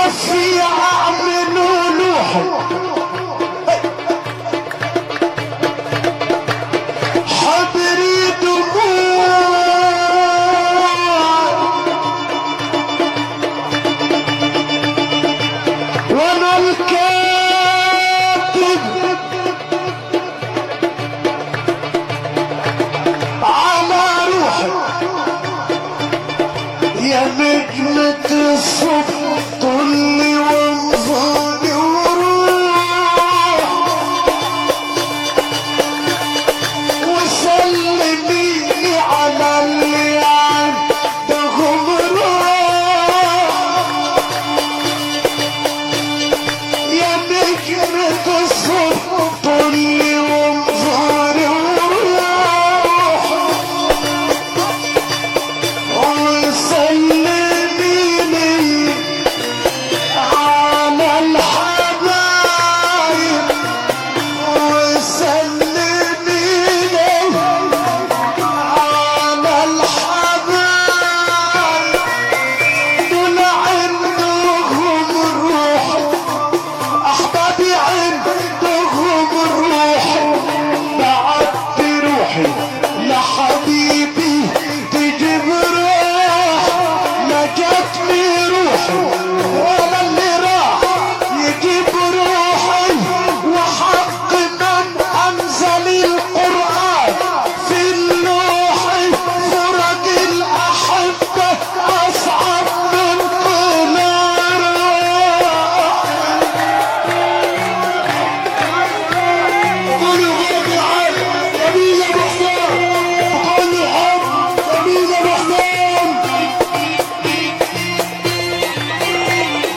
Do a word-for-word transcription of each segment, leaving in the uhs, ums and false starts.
الشفيع من نوح حبري دموع وانا الكاتب على روحي يا نجمة الصبح طلي وانظري وروح وسلميني على اللي عندهم روح يا نجمة الصبح طلي وانظري وروح وسلميني على الحبايب وسلميني على الحبايب دول عندهم الروح احبابي عندهم الروح بعت روحي لحبيبي تجيب روح ما جاتني روحي ولا اللي راح يجيب روحي وحق من انزل القرآن في اللوح فرج الاحبة اصعب من طلال قولوا غابي عالي جميل يا محسن بكل حب جميل يا محسن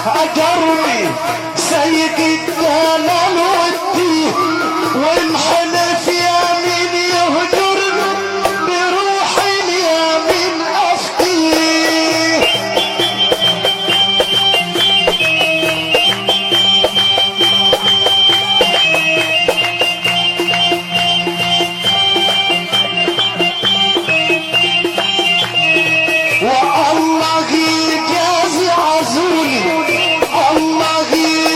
اجرني سيد الدلال والدين وانحلف يمين يهجرني بروح اليمين افتيه. والله يجازي عزولي الله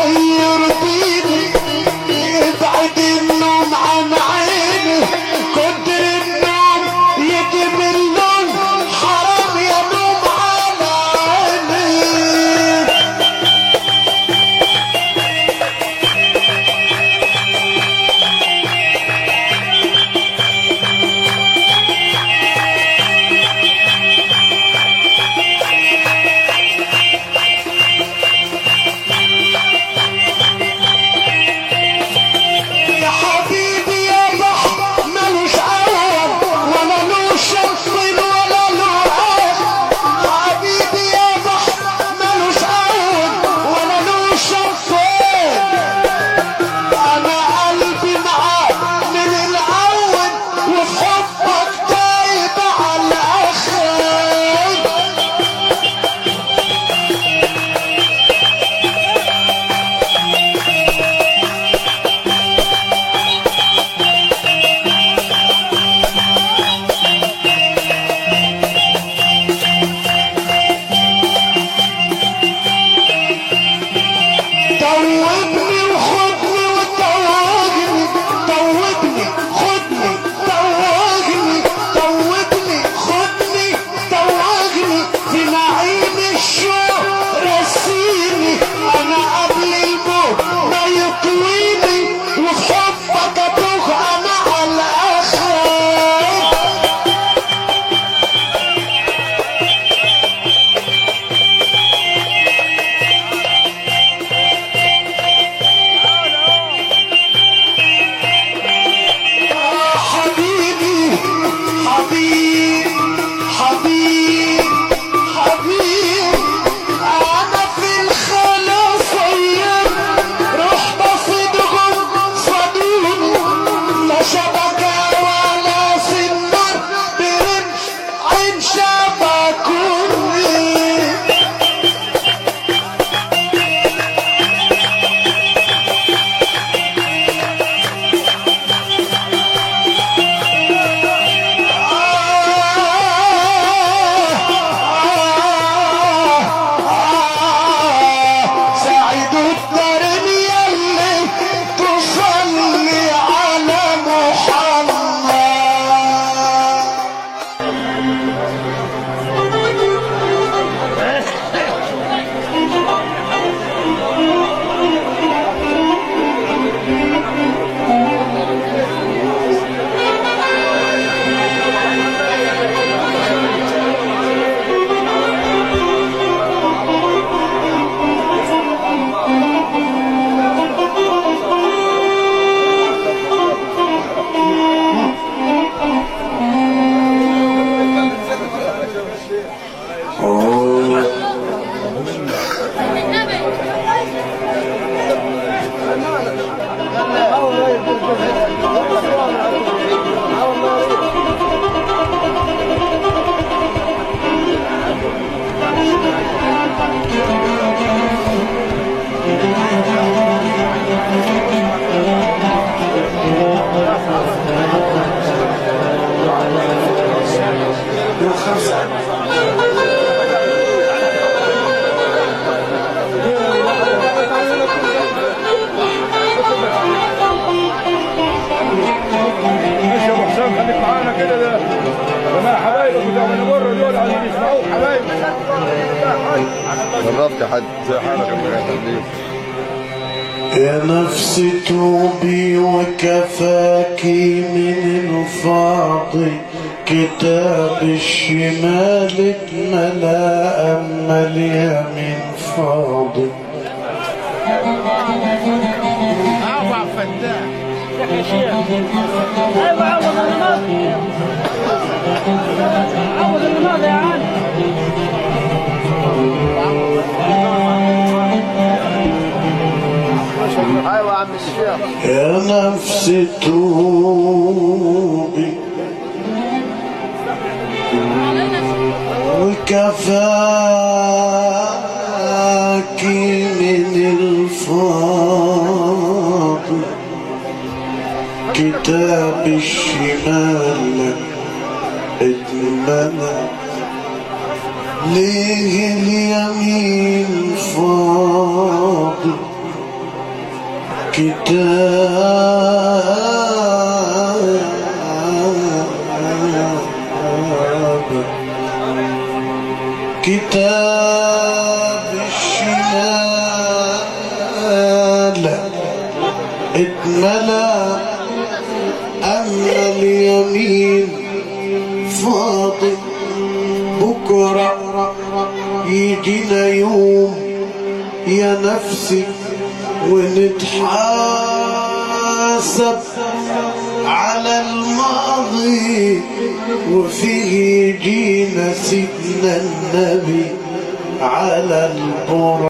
يرضيني ابعد النوم عن عيني كتر النوم يجيب اللون حرام يا نوم على عيني يا حبيبي يا بحر ملوش أول ولا له شط ولا له آخر حبيبي يا بحر ملوش أول ولا له شط أنا قلبي معاك من الأول وفي حبك تايب على الآخر توبني وخدني وتوجني توبني خدني توجني توبني خدني توجني في نعيم الشوق رسيني انا قبل الموت ما يطويني وفي حبك اتوه انا على الاخر حبيبي حبيب حبيب حبيب انا في الخلافية رحت صدغم صدوني لا شبكة ولا سنار برمش عين شبكوني سعيد الدارين يلي تصلي على محمد ماشي يا ابو حسام خليك معانا كده ده جماعه حبايبك بتوع من بره دول عايزين يسمعوك حبايبك جربت يا حاج زي حالك الله يخليك يا نفس توبي وكفاكي من الفاضي كتاب الشمال اتملا اما اليمين فاضي اوعى فتاح يا شيخ ايوه عوض الماضي عوض الماضي يا عم ايوه يا عم الشيخ يا نفس توبي وكفاكي من الفاضي كتاب الشمال اتمنى ليه اليمين فاضي كتاب كتاب الشمال اتملى أما اليمين فاضي بكرة يجينا يوم يا نفسي ونتحاسب على الماضي وفيه يجينا سيدنا النبي على البر